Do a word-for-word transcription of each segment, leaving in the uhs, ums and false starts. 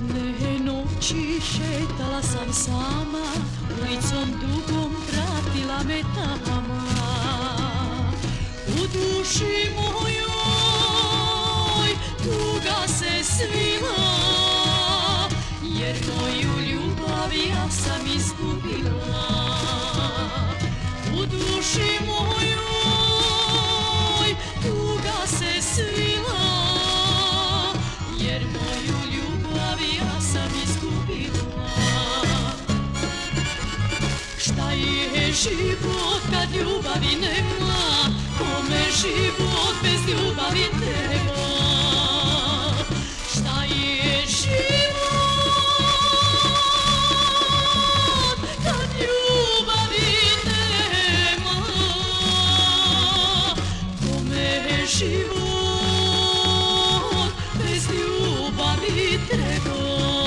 Jedne noći šetala sam sama, ulicom dugom pratila me tama. U duši mojoj tuga se svila, jer moju ljubav ja sam izgubila. U duši mojoj tuga se svila, jer moju ljubav ja sam izgubila. Šta je život kad ljubavi nema, kome život bez ljubavi treba? Šta je život kad ljubavi nema, kome život bez ljubavi treba?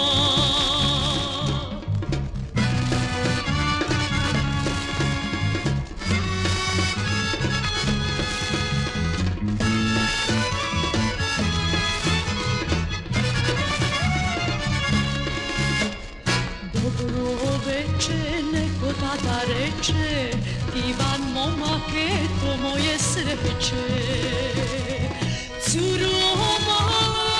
Dobro veče, neko tada reče, divan momak, eto moje sreće. Curo mala,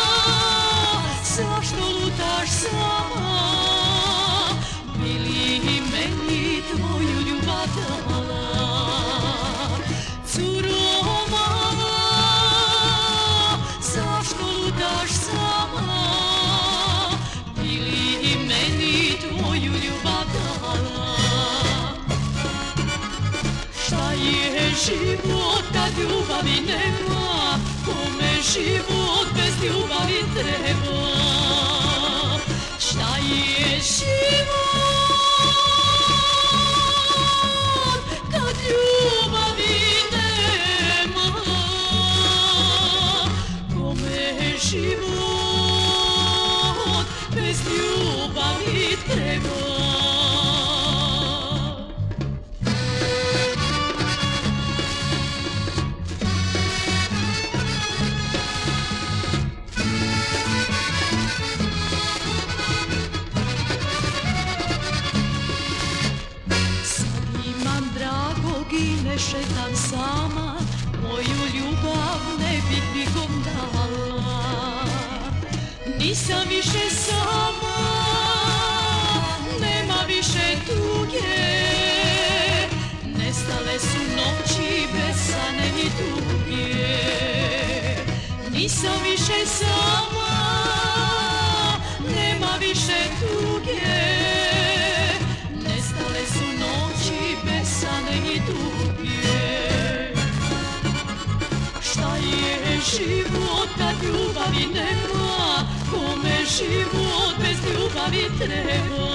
zašto lutaš sama? Bi li meni tvoju ljubav dala? Curo mala, zašto lutaš sama? Bi li meni tvoju ljubav dala? Šta je život kad ljubavi nema, kome život bez ljubavi treba? Šta je život kad ljubavi nema, kome život bez ljubavi treba? I ne šetam sama, moju ljubav ne bih nikom dala. Nisam više sama, nema više tuge, nestale su noći besane i duge. Nisam više sama, nema više tuge, nestale su noći besane i duge. Šta je život kad ljubavi nema, kome život bez ljubavi treba?